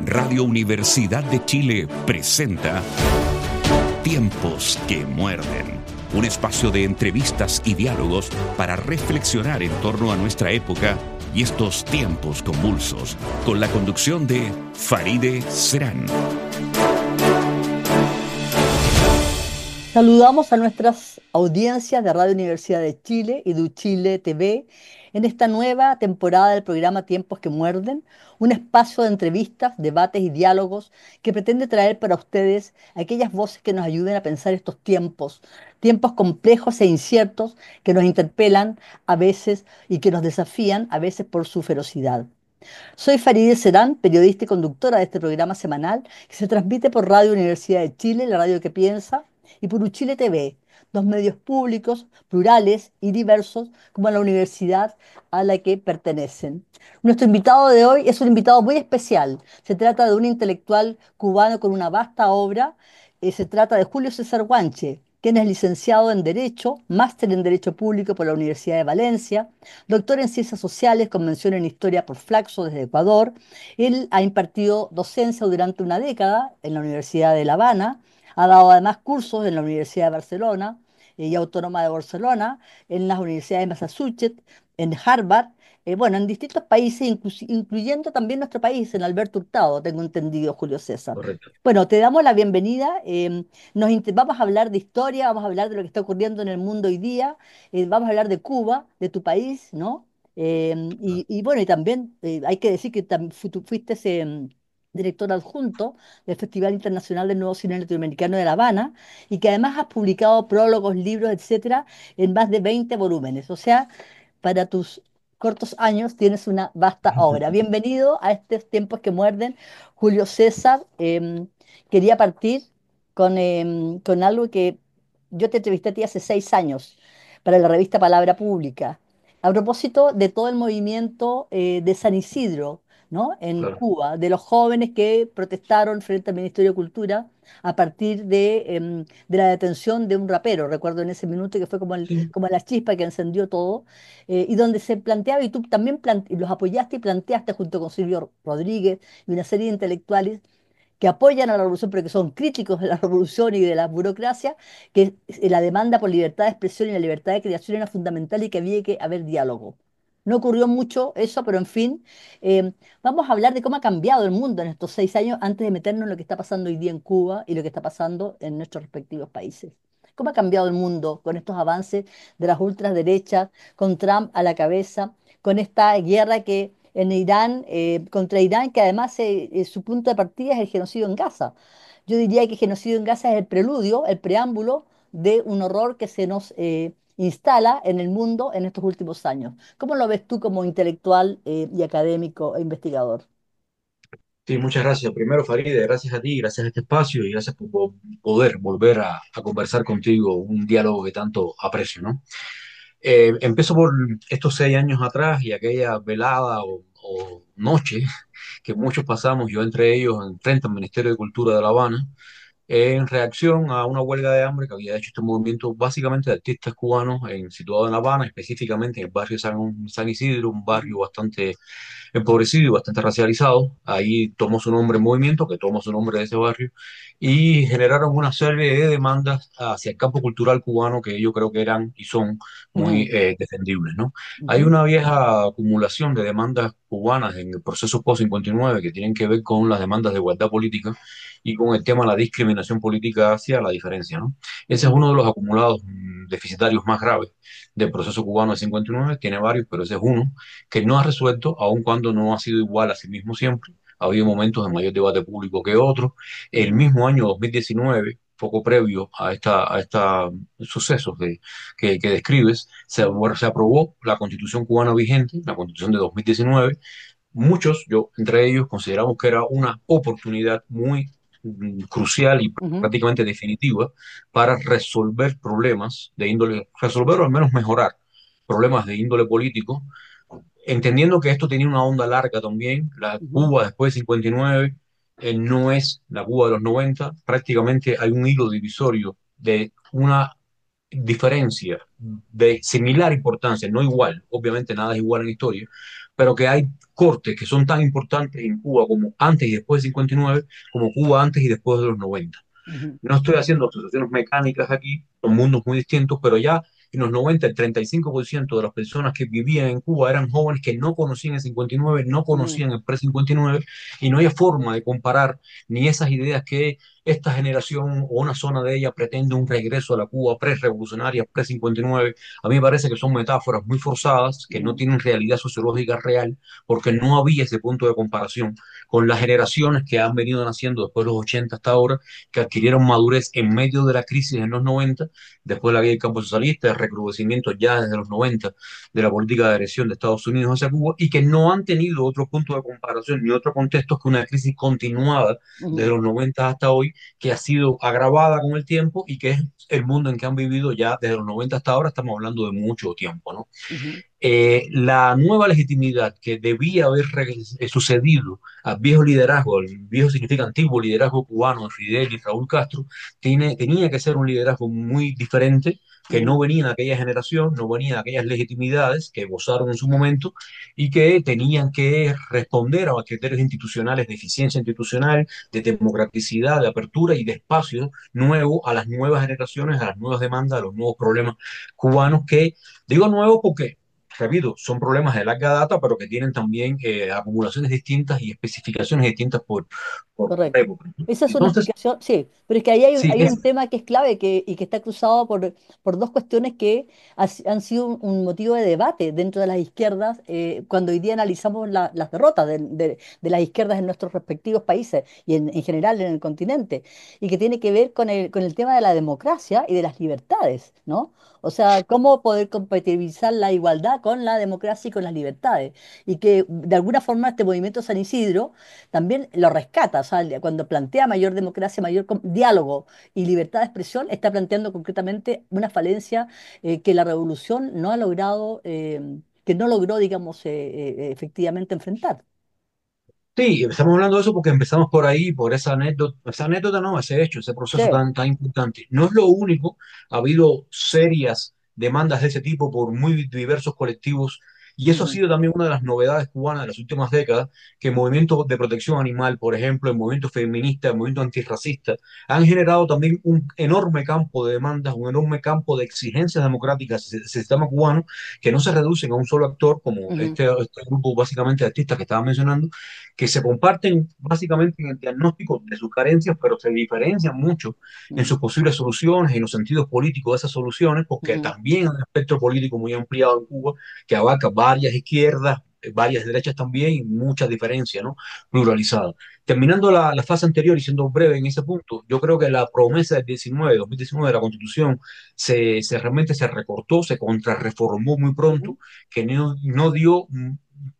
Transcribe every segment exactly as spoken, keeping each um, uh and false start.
Radio Universidad de Chile presenta Tiempos que Muerden, un espacio de entrevistas y diálogos para reflexionar en torno a nuestra época y estos tiempos convulsos, con la conducción de Faride Serán. Saludamos a nuestras audiencias de Radio Universidad de Chile y de Chile T V en esta nueva temporada del programa Tiempos que Muerden, un espacio de entrevistas, debates y diálogos que pretende traer para ustedes aquellas voces que nos ayuden a pensar estos tiempos, tiempos complejos e inciertos que nos interpelan a veces y que nos desafían a veces por su ferocidad. Soy Farideh Serán, periodista y conductora de este programa semanal que se transmite por Radio Universidad de Chile, la radio que piensa, y por Uchile T V, dos medios públicos, plurales y diversos como la universidad a la que pertenecen. Nuestro invitado de hoy es un invitado muy especial. Se trata de un intelectual cubano con una vasta obra. Eh, se trata de Julio César Guanche, quien es licenciado en Derecho, máster en Derecho Público por la Universidad de Valencia, doctor en Ciencias Sociales con mención en Historia por Flaxo desde Ecuador. Él ha impartido docencia durante una década en la Universidad de La Habana, ha dado además cursos en la Universidad de Barcelona eh, y Autónoma de Barcelona, en las universidades de Massachusetts, en Harvard, eh, bueno, en distintos países, inclu- incluyendo también nuestro país, en Alberto Hurtado, tengo entendido, Julio César. Correcto. Bueno, te damos la bienvenida. Eh, nos int- vamos a hablar de historia, vamos a hablar de lo que está ocurriendo en el mundo hoy día, eh, vamos a hablar de Cuba, de tu país, ¿no? Eh, y, y bueno, y también eh, hay que decir que tam- fu- tú fuiste ese director adjunto del Festival Internacional del Nuevo Cine Latinoamericano de La Habana y que además has publicado prólogos, libros, etcétera, en más de veinte volúmenes. O sea, para tus cortos años tienes una vasta obra. Bienvenido a estos tiempos que muerden, Julio César. Em, quería partir con, em, con algo que yo te entrevisté a ti hace seis años para la revista Palabra Pública, a propósito de todo el movimiento eh, de San Isidro, ¿no? En Claro. Cuba, de los jóvenes que protestaron frente al Ministerio de Cultura a partir de, em, de la detención de un rapero, recuerdo en ese minuto que fue como, el- Sí. como la chispa que encendió todo, eh, y donde se planteaba, y tú también plante- los apoyaste y planteaste junto con Silvio Rodríguez y una serie de intelectuales que apoyan a la revolución, pero que son críticos de la revolución y de la burocracia, que eh, la demanda por libertad de expresión y la libertad de creación era fundamental y que había que haber diálogo. No ocurrió mucho eso, pero en fin, eh, vamos a hablar de cómo ha cambiado el mundo en estos seis años antes de meternos en lo que está pasando hoy día en Cuba y lo que está pasando en nuestros respectivos países. ¿Cómo ha cambiado el mundo con estos avances de las ultraderechas, con Trump a la cabeza, con esta guerra que en Irán, eh, contra Irán, que además eh, eh, su punto de partida es el genocidio en Gaza? Yo diría que el genocidio en Gaza es el preludio, el preámbulo de un horror que se nos eh, instala en el mundo en estos últimos años. ¿Cómo lo ves tú como intelectual eh, y académico e investigador? Sí, muchas gracias. Primero, Faride, gracias a ti, gracias a este espacio y gracias por po- poder volver a, a conversar contigo, un diálogo que tanto aprecio, ¿no? Eh, empiezo por estos seis años atrás y aquella velada o, o noche que muchos pasamos, yo entre ellos, en frente al Ministerio de Cultura de La Habana, en reacción a una huelga de hambre que había hecho este movimiento básicamente de artistas cubanos en, situado en La Habana, específicamente en el barrio San, San Isidro, un Ujú, barrio bastante empobrecido y bastante racializado. Ahí tomó su nombre el movimiento, que tomó su nombre de ese barrio, y generaron una serie de demandas hacia el campo cultural cubano que yo creo que eran y son muy ujú, eh, defendibles, ¿no? Hay ujú, una vieja acumulación de demandas cubanas en el proceso post cincuenta y nueve que tienen que ver con las demandas de igualdad política y con el tema de la discriminación política hacia la diferencia, ¿no? Ese es ujú, uno de los acumulados mm, deficitarios más graves del proceso cubano de cincuenta y nueve, tiene varios, pero ese es uno que no ha resuelto, aun cuando no ha sido igual a sí mismo siempre. Ha habido momentos de mayor debate público que otros. El ujú, mismo año dos mil diecinueve, poco previo a esta, a esta sucesos de, que, que describes, se, ujú, se aprobó la constitución cubana vigente, la constitución de dos mil diecinueve. Muchos, yo entre ellos, consideramos que era una oportunidad muy mm, crucial y ujú, prácticamente definitiva para resolver problemas de índole, resolver o al menos mejorar problemas de índole político, entendiendo que esto tenía una onda larga también. La ujú, Cuba después de cincuenta y nueve eh, no es la Cuba de los noventa. Prácticamente hay un hilo divisorio de una diferencia de similar importancia, no igual, obviamente nada es igual en historia, pero que hay cortes que son tan importantes en Cuba como antes y después del cincuenta y nueve, como Cuba antes y después de los noventa. ujú, No estoy haciendo asociaciones mecánicas aquí, son mundos muy distintos, pero ya en los noventa el treinta y cinco por ciento de las personas que vivían en Cuba eran jóvenes que no conocían el cincuenta y nueve, no ujú, conocían el pre-cincuenta y nueve, y nueve, y no hay forma de comparar ni esas ideas que esta generación o una zona de ella pretende un regreso a la Cuba pre-revolucionaria, pre-cincuenta y nueve. A mí me parece que son metáforas muy forzadas, que no ujú, tienen realidad sociológica real, porque no había ese punto de comparación con las generaciones que han venido naciendo después de los ochenta hasta ahora, que adquirieron madurez en medio de la crisis en los noventa, después de la guerra del campo socialista, el recrudecimiento ya desde los noventa de la política de agresión de Estados Unidos hacia Cuba, y que no han tenido otro punto de comparación ni otro contexto que una crisis continuada desde ujú. los noventa hasta hoy, que ha sido agravada con el tiempo y que es el mundo en que han vivido ya desde los noventa hasta ahora. Estamos hablando de mucho tiempo, ¿no? Ujú, Eh, la nueva legitimidad que debía haber re- eh, sucedido al viejo liderazgo, el viejo significa antiguo liderazgo cubano de Fidel y Raúl Castro, tiene, tenía que ser un liderazgo muy diferente, que no ujú, venía de aquella generación, no venía de aquellas legitimidades que gozaron en su momento y que tenían que responder a los criterios institucionales de eficiencia institucional, de democraticidad, de apertura y de espacio nuevo a las nuevas generaciones, a las nuevas demandas, a los nuevos problemas cubanos que, digo nuevos porque repito, son problemas de larga data, pero que tienen también eh, acumulaciones distintas y especificaciones distintas por, por correcto. época. Esa es una Entonces, explicación, sí, pero es que ahí hay, un- sí, hay es, un tema que es clave que, y que está cruzado por, por dos cuestiones que ha si- han sido un, un motivo de debate dentro de las izquierdas eh, cuando hoy día analizamos la- las derrotas de, de- de las izquierdas en nuestros respectivos países y en, en general en el continente, y que tiene que ver con el, con el tema de la democracia y de las libertades, ¿no? O sea, cómo poder compatibilizar la igualdad con la democracia y con las libertades. Y que de alguna forma este movimiento San Isidro también lo rescata, o sea, cuando plantea mayor democracia, mayor com- diálogo y libertad de expresión, está planteando concretamente una falencia eh, que la revolución no ha logrado, eh, que no logró, digamos, eh, eh, efectivamente enfrentar. sí, estamos hablando de eso porque empezamos por ahí, por esa anécdota, esa anécdota no, ese hecho, ese Sí. proceso tan, tan importante. No es lo único, ha habido serias demandas de ese tipo por muy diversos colectivos, y eso ha Ujú, sido también una de las novedades cubanas de las últimas décadas, que movimientos de protección animal, por ejemplo, el movimiento feminista, el movimiento antirracista, han generado también un enorme campo de demandas, un enorme campo de exigencias democráticas hacia el sistema cubano, que no se reducen a un solo actor, como ujú, este, este grupo básicamente de artistas que estaba mencionando, que se comparten básicamente en el diagnóstico de sus carencias, pero se diferencian mucho en ujú, sus posibles soluciones y en los sentidos políticos de esas soluciones, porque ujú, también hay un espectro político muy ampliado en Cuba que abarca varias izquierdas, eh, varias derechas también y muchas diferencias, ¿no? Pluralizadas. Terminando la, la fase anterior y siendo breve en ese punto, yo creo que la promesa del diecinueve, dos mil diecinueve de la Constitución se, se realmente se recortó, se contrarreformó muy ujú, pronto, que no, no dio mm,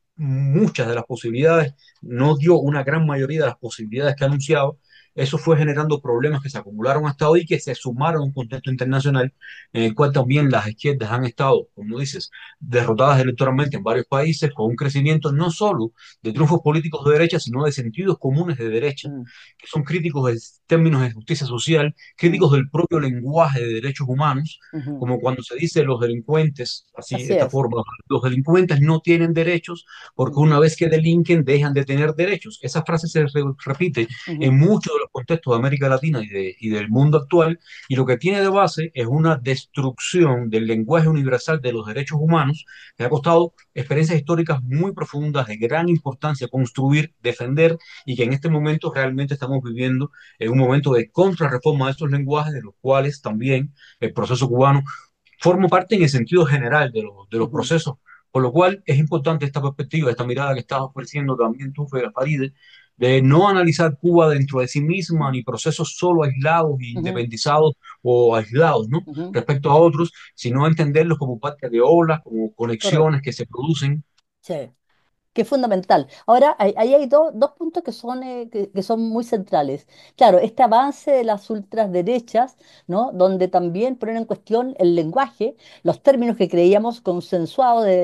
muchas de las posibilidades, no dio una gran mayoría de las posibilidades que ha anunciado. Eso fue generando problemas que se acumularon hasta hoy, que se sumaron a un contexto internacional en el cual también las izquierdas han estado, como dices, derrotadas electoralmente en varios países, con un crecimiento no solo de triunfos políticos de derecha, sino de sentidos comunes de derecha, ujú, que son críticos de términos de justicia social, ujú, críticos del propio lenguaje de derechos humanos, ujú. como cuando se dice los delincuentes, así, Así esta es. forma, los delincuentes no tienen derechos porque Ujú, una vez que delinquen dejan de tener derechos. Esa frase se re- repite ujú, en muchos de los contextos de América Latina y, de, y del mundo actual, y lo que tiene de base es una destrucción del lenguaje universal de los derechos humanos que ha costado experiencias históricas muy profundas, de gran importancia construir, defender, y que en este momento realmente estamos viviendo en un momento de contrarreforma de estos lenguajes, de los cuales también el proceso cubano forma parte en el sentido general de los, de los ujú, procesos. Por lo cual es importante esta perspectiva, esta mirada que estás ofreciendo también tú, Fede Faride, de no analizar Cuba dentro de sí misma, ni procesos solo aislados, e ujú, independizados o aislados, ¿no? ujú. Respecto a otros, sino entenderlos como parte de olas, como Correcto. conexiones que se producen. Sí. Que es fundamental. Ahora, ahí ahí hay do- dos puntos que son, eh, que, que son muy centrales. Claro, este avance de las ultraderechas, ¿no? Donde también ponen en cuestión el lenguaje, los términos que creíamos consensuados de,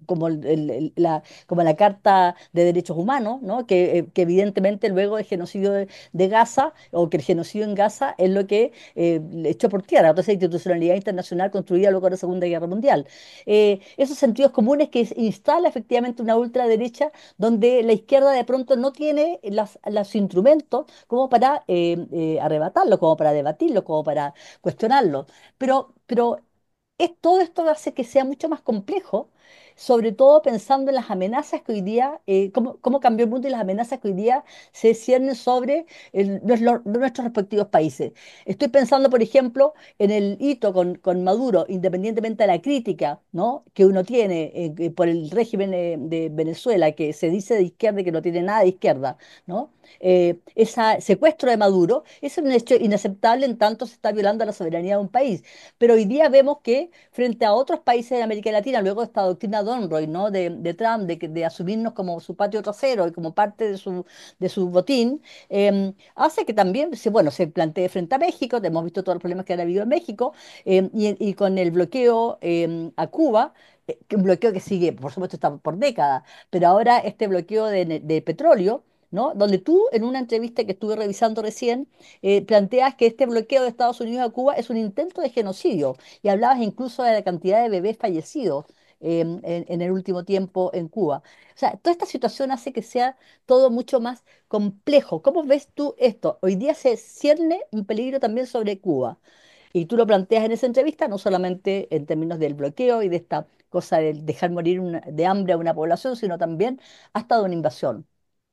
como, el- el- el- la, como la Carta de Derechos Humanos, ¿no? Que, eh, que evidentemente luego del genocidio de, de Gaza, o que el genocidio en Gaza es lo que eh, le echó por tierra toda esa institucionalidad internacional construida luego de la Segunda Guerra Mundial. Eh, esos sentidos comunes que instala efectivamente una ultraderecha donde la izquierda de pronto no tiene las- los instrumentos como para eh, eh, arrebatarlo, como para debatirlo, como para cuestionarlo. Pero, pero es, todo esto hace que sea mucho más complejo, sobre todo pensando en las amenazas que hoy día, eh, cómo, cómo cambió el mundo y las amenazas que hoy día se ciernen sobre el- nuestro- nuestros respectivos países. Estoy pensando, por ejemplo, en el hito con, con Maduro, independientemente de la crítica, ¿no? que uno tiene eh, que por el régimen eh, de Venezuela, que se dice de izquierda y que no tiene nada de izquierda, ¿no? Eh, ese secuestro de Maduro es un hecho inaceptable en tanto se está violando la soberanía de un país. Pero hoy día vemos que frente a otros países de América Latina, luego de esta doctrina Donroy, ¿no? de, de Trump, de, que- de asumirnos como su patio trasero y como parte de su, de su botín, eh, hace que también se, bueno, se plantee frente a México, hemos visto todos los problemas que han habido en México, eh, y, y con el bloqueo eh, a Cuba, eh, que un bloqueo que sigue, por supuesto, está por décadas, pero ahora este bloqueo de, de petróleo, ¿no? Donde tú, en una entrevista que estuve revisando recién, eh, planteas que este bloqueo de Estados Unidos a Cuba es un intento de genocidio y hablabas incluso de la cantidad de bebés fallecidos eh, en, en el último tiempo en Cuba. O sea, toda esta situación hace que sea todo mucho más complejo. ¿Cómo ves tú esto? Hoy día se cierne un peligro también sobre Cuba. Y tú lo planteas en esa entrevista, no solamente en términos del bloqueo y de esta cosa de dejar morir una- de hambre a una población, sino también hasta de una invasión,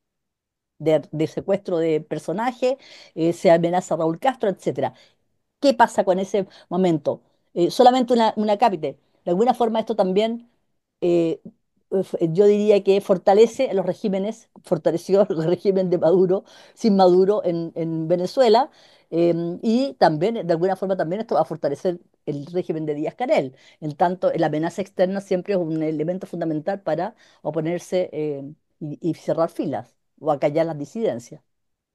de, de secuestro de personajes, eh, se amenaza a Raúl Castro, etcétera. ¿Qué pasa con ese momento? Eh, solamente una, una cápite. De alguna forma esto también, eh, f- yo diría que fortalece a los regímenes, fortaleció el régimen de Maduro, sin Maduro en, en Venezuela, eh, y también, de alguna forma, también esto va a fortalecer el régimen de Díaz-Canel. En tanto, la amenaza externa siempre es un elemento fundamental para oponerse eh, y, y cerrar filas o acallar las disidencias.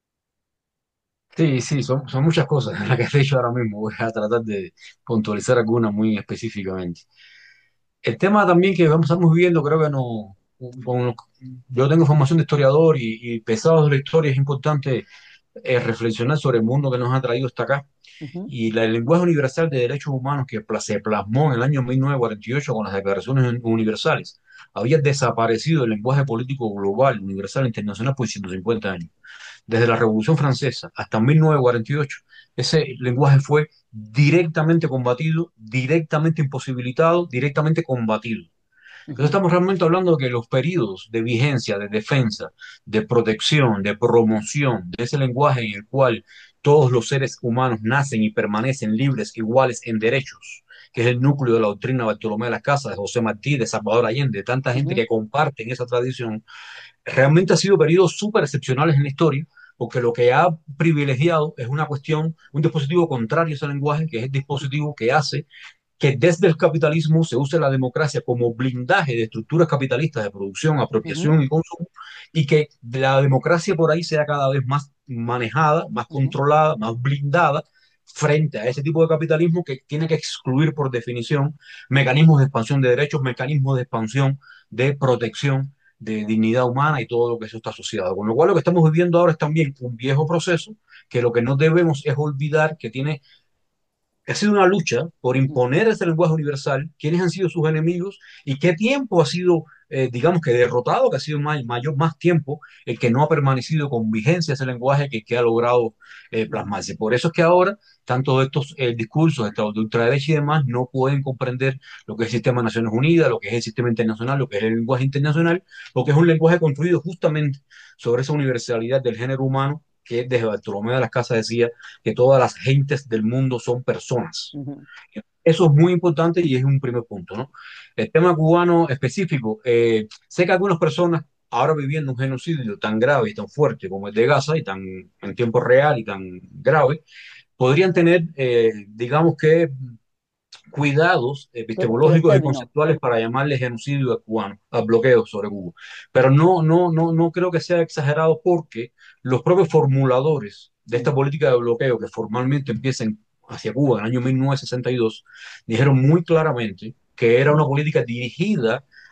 Sí, sí, son, son muchas cosas las que has dicho ahora mismo. Voy a tratar de puntualizar algunas muy específicamente. El tema también que vamos, estamos viviendo, creo que no, con los- yo tengo formación de historiador y, y pesado de la historia, es importante eh, reflexionar sobre el mundo que nos ha traído hasta acá. Ujú, Y la- el lenguaje universal de derechos humanos que pla- se plasmó en el año mil novecientos cuarenta y ocho con las declaraciones universales, había desaparecido el lenguaje político global, universal, internacional por ciento cincuenta años. Desde la Revolución Francesa hasta mil novecientos cuarenta y ocho, ese lenguaje fue directamente combatido, directamente imposibilitado, directamente combatido. Entonces ujú, estamos realmente hablando de que los periodos de vigencia, de defensa, de protección, de promoción de ese lenguaje en el cual todos los seres humanos nacen y permanecen libres, iguales en derechos, que es el núcleo de la doctrina de Bartolomé de las Casas, de José Martí, de Salvador Allende, de tanta gente ujú, que comparten esa tradición, realmente ha sido periodos súper excepcionales en la historia, porque lo que ha privilegiado es una cuestión, un dispositivo contrario a ese lenguaje, que es el dispositivo que hace que desde el capitalismo se use la democracia como blindaje de estructuras capitalistas de producción, ujú, apropiación y consumo, y que la democracia por ahí sea cada vez más manejada, más ujú, controlada, más blindada frente a ese tipo de capitalismo que tiene que excluir por definición mecanismos de expansión de derechos, mecanismos de expansión de protección de dignidad humana y todo lo que eso está asociado. Con lo cual lo que estamos viviendo ahora es también un viejo proceso que lo que no debemos es olvidar que tiene ha sido una lucha por ujú, imponer ese lenguaje universal, quiénes han sido sus enemigos y qué tiempo ha sido, eh, digamos que derrotado, que ha sido más, mayor, más tiempo el que no ha permanecido con vigencia ese lenguaje que, que ha logrado eh, ujú, plasmarse. Por eso es que ahora tantos de estos eh, discursos de ultraderecha y demás no pueden comprender lo que es el sistema de Naciones Unidas, lo que es el sistema internacional, lo que es el lenguaje internacional, porque es un lenguaje construido justamente sobre esa universalidad del género humano que desde Bartolomé de las Casas decía que todas las gentes del mundo son personas. ujú, Eso es muy importante y es un primer punto, ¿no? El tema cubano específico, eh, sé que algunas personas ahora viviendo un genocidio tan grave y tan fuerte como el de Gaza y tan en tiempo real y tan grave, podrían tener, eh, digamos que, cuidados Por, por el epistemológicos y término. conceptuales para llamarle genocidio al cubano, al bloqueo sobre Cuba. Pero no, no, no, no creo que sea exagerado porque los propios formuladores de esta Mm, política de bloqueo que formalmente empiezan hacia Cuba en el año mil novecientos sesenta y dos dijeron muy claramente que era una política dirigida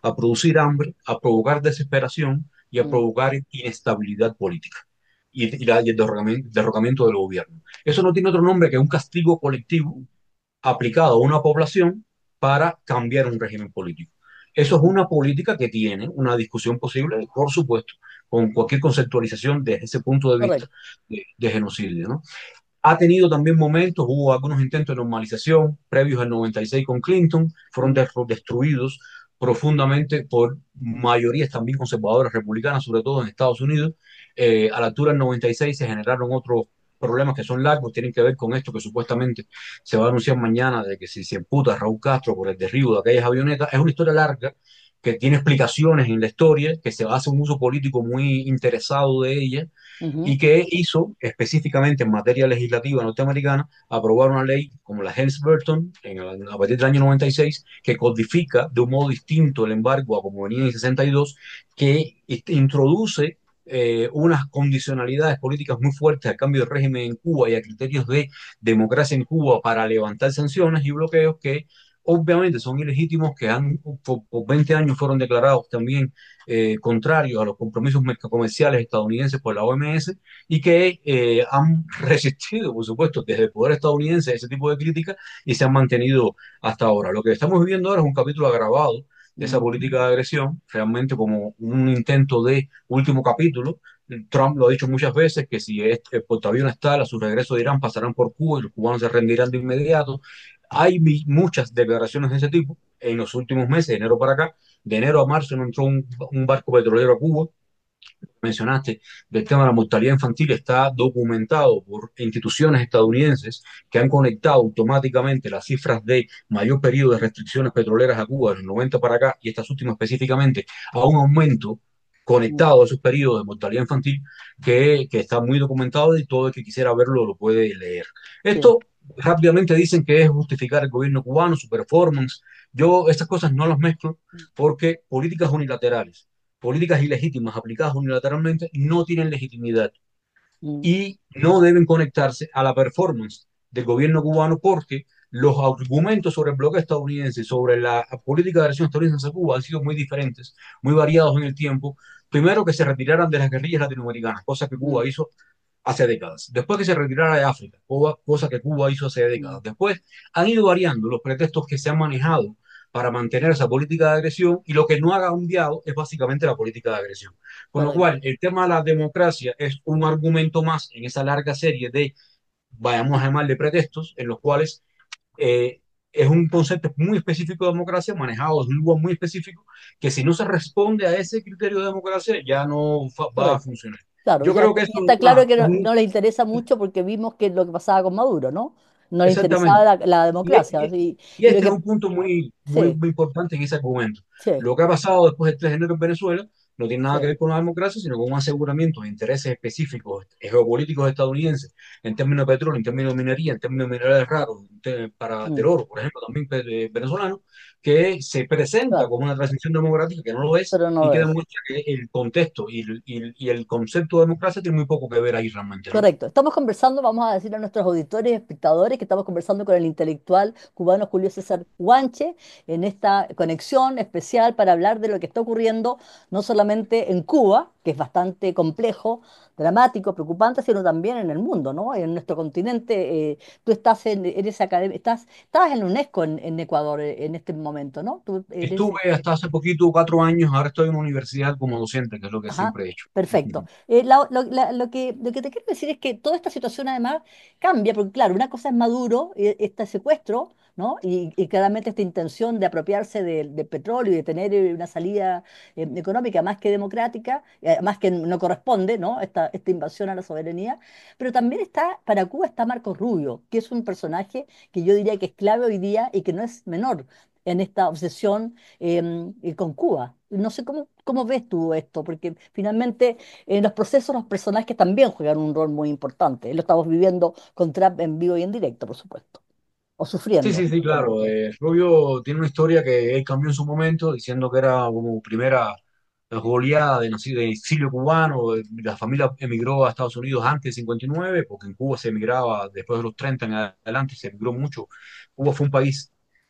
a producir hambre, a provocar desesperación y a mm, provocar inestabilidad política y, y la- y el derrocamiento, derrocamiento del gobierno. Eso no tiene otro nombre que un castigo colectivo aplicado a una población para cambiar un régimen político. Eso es mm, una política que tiene una discusión posible, por supuesto, con cualquier conceptualización desde ese punto de vista correcto. de, de genocidio, ¿no? Ha tenido también momentos, hubo algunos intentos de normalización previos al noventa y seis con Clinton, fueron Mm, de- destruidos profundamente por mayorías también conservadoras republicanas, sobre todo en Estados Unidos. Eh, a la altura del noventa y seis se generaron otros problemas que son largos, tienen que ver con esto que supuestamente se va a anunciar mañana de que si se imputa a Raúl Castro por el derribo de aquellas avionetas. Es una historia larga que tiene explicaciones en la historia, que se hace un uso político muy interesado de ella y ujú, que hizo específicamente en materia legislativa norteamericana aprobar una ley como la Helms-Burton en el- a partir del año noventa y seis que codifica de un modo distinto el embargo a como venía en sesenta y dos, que este, introduce eh, unas condicionalidades políticas muy fuertes al cambio de régimen en Cuba y a criterios de democracia en Cuba para levantar sanciones y bloqueos que obviamente son ilegítimos, que han, por, por veinte años fueron declarados también eh, contrarios a los compromisos comerciales estadounidenses por la O M S y que eh, han resistido, por supuesto, desde el poder estadounidense ese tipo de críticas y se han mantenido hasta ahora. Lo que estamos viviendo ahora es un capítulo agravado de esa mm, política de agresión, realmente como un intento de último capítulo. Trump lo ha dicho muchas veces que si este, el portaaviones tal a su regreso de Irán pasarán por Cuba y los cubanos se rendirán de inmediato. Hay mi- muchas declaraciones de ese tipo en los últimos meses, de enero para acá. De enero a marzo no entró un, un barco petrolero a Cuba. Mencionaste del tema de la mortalidad infantil está documentado por instituciones estadounidenses que han conectado automáticamente las cifras de mayor periodo de restricciones petroleras a Cuba de los noventa para acá y estas últimas específicamente a un aumento mm, conectado a esos periodos de mortalidad infantil que, que está muy documentado y todo el que quisiera verlo lo puede leer. sí, Esto rápidamente dicen que es justificar el gobierno cubano, su performance. Yo estas cosas no las mezclo porque políticas unilaterales, políticas ilegítimas aplicadas unilateralmente no tienen legitimidad mm, y no deben conectarse a la performance del gobierno cubano porque los argumentos sobre el bloqueo estadounidense, sobre la política de agresión estadounidense a Cuba han sido muy diferentes, muy variados en el tiempo. Primero que se retiraran de las guerrillas latinoamericanas, cosa que mm, Cuba hizo hace décadas. Después que se retirara de África, Cuba, cosa que Cuba hizo hace mm, décadas. Después han ido variando los pretextos que se han manejado para mantener esa política de agresión y lo que no ha cambiado es básicamente la política de agresión. Con lo correcto. cual, el tema de la democracia es un argumento más en esa larga serie de, vayamos a llamarle pretextos, en los cuales eh, es un concepto muy específico de democracia, manejado desde un lugar muy específico, que si no se responde a ese criterio de democracia, ya no fa- va a Correcto. funcionar. Claro, Yo ya, creo que ya esto está claro ah, que es no, un, no les interesa mucho porque vimos que lo que pasaba con Maduro, ¿no? No les interesaba exactamente. la, la Y, e- democracia. y- Así, y y lo este es que, un punto muy, muy, sí, muy importante en ese argumento. sí, Lo que ha pasado después del tres de enero en Venezuela no tiene nada que sí, ver con la democracia, sino con un aseguramiento de intereses específicos geopolíticos estadounidenses en términos de petróleo, en términos de minería, en términos de minerales raros, en te- para del mm, oro, por ejemplo, también pe- venezolano, que se presenta claro, como una transición democrática que no lo es pero no y lo que es. demuestra que el contexto y, el- y el y el concepto de democracia tiene muy poco que ver ahí realmente, ¿no? Correcto. Estamos conversando, vamos a decir a nuestros auditores y espectadores que estamos conversando con el intelectual cubano Julio César Guanche en esta conexión especial para hablar de lo que está ocurriendo no solamente en Cuba, que es bastante complejo, dramático, preocupante, sino también en el mundo, ¿no? En nuestro continente. Eh, tú estás en, eres académico, estás, estabas en la UNESCO en, en Ecuador eh, en este momento, ¿no? Tú eres Estuve hasta hace poquito, cuatro años, ahora estoy en una universidad como docente, que es lo que Ajá, siempre he hecho. perfecto. Eh, la- lo, la- lo que, lo que te quiero decir es que toda esta situación además cambia, porque claro, una cosa es Maduro, eh, este secuestro, ¿no? Y, y claramente esta intención de apropiarse del del petróleo y de tener eh, una salida eh, económica más que democrática, eh, más que no corresponde, ¿no? Esta, esta invasión a la soberanía. Pero también está, para Cuba está Marcos Rubio, que es un personaje que yo diría que es clave hoy día y que no es menor en esta obsesión em, eh, con Cuba. No sé cómo, cómo ves tú esto, porque finalmente en los procesos los personajes también juegan un rol muy importante. Lo estamos viviendo con Trump en vivo y en directo, por supuesto, o Sí, sufriendo. sí, sí, claro. Eh, Rubio tiene una historia que él cambió en su momento, diciendo que era como primera goleada de, naci- de exilio cubano. eh, La familia emigró a Estados Unidos antes del cincuenta y nueve, porque en Cuba se emigraba después de los treinta en adelante, se emigró mucho. Cuba fue un país